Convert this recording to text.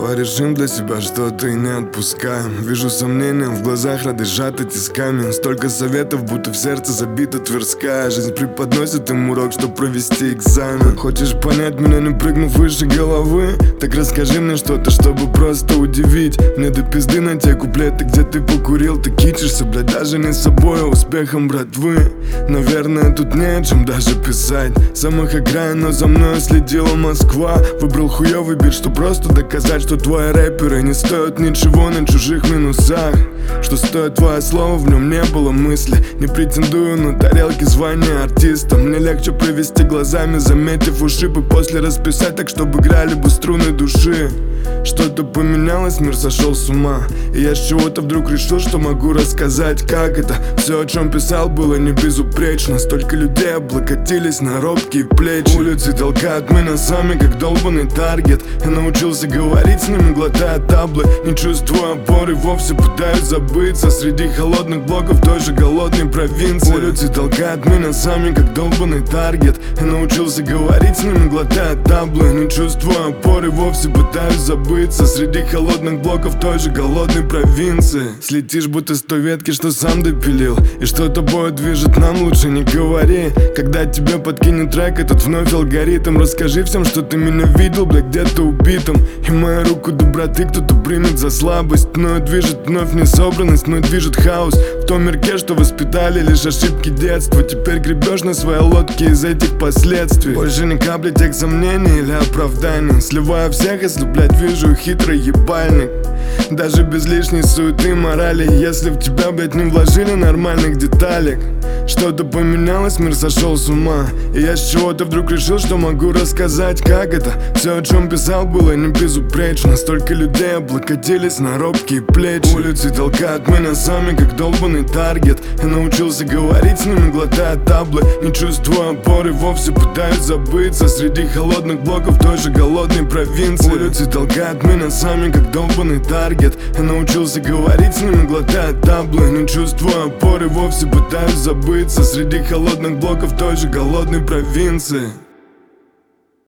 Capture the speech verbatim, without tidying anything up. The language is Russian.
Давай решим для себя что-то и не отпускаем. Вижу сомнения в глазах, рады сжаты тисками. Столько советов, будто в сердце забита Тверская. Жизнь преподносит им урок, чтоб провести экзамен. Хочешь понять меня, не прыгнув выше головы? Так расскажи мне что-то, чтобы просто удивить. Мне до пизды на те куплеты, где ты покурил. Ты кичишься, блядь, даже не собой, а успехом братвы. Наверное, тут не о чем даже писать. Самых окраин, но за мной следила Москва. Выбрал хуёвый бит, что просто доказать, что твои рэперы не стоят ничего на чужих минусах. Что стоит твое слово, в нем не было мысли. Не претендую на тарелки звания артиста. Мне легче провести глазами, заметив ушибы, после расписать так, чтобы играли бы струны души. Что-то поменялось, мир сошел с ума. И я с чего-то вдруг решил, что могу рассказать, как это. Все, о чем писал, было не безупречно. Столько людей облокотились на робкие плечи. Улицы толкают меня сами, как долбанный таргет. Я научился говорить с ними, глотая таблы. Не чувствую опоры, вовсе пытаюсь забыться среди холодных блоков той же голодной провинции. Улицы толкают меня сами, как долбанный таргет. Я научился говорить с ними, глотая таблы. Не чувствую опоры, вовсе пытаюсь забыться среди холодных блоков той же голодной провинции. Слетишь будто с той ветки, что сам допилил. И что тобой движет, нам лучше не говори. Когда тебе подкинет трек этот вновь алгоритм, расскажи всем, что ты меня видел, блядь, где-то убитым. И мою руку доброты кто-то примет за слабость. Мною движет вновь несобранность, мной движет хаос. В том мирке, что воспитали лишь ошибки детства. Теперь гребешь на своей лодке из этих последствий. Больше ни капли тех сомнений или оправданий. Сливаю всех, если, блядь, вижу хитрый ебальник. Даже без лишней суеты морали. Если в тебя, блядь, не вложили нормальных деталек. Что-то поменялось, мир сошел с ума. И я с чего-то вдруг решил, что могу рассказать, как это. Все, о чем писал, было не безупречно. Столько людей облокотились на робкие плечи. Улицы толкают меня сами, как долбанный таргет. Я научился говорить с ними, глотая таблы. Не чувствую опоры, вовсе пытаюсь забыться среди холодных блоков той же голодной провинции. Улицы толкают меня сами, как долбанный таргет. Я научился говорить с ними, глотая таблы. Не чувствую опоры, вовсе пытаюсь забыться среди холодных блоков той же голодной провинции.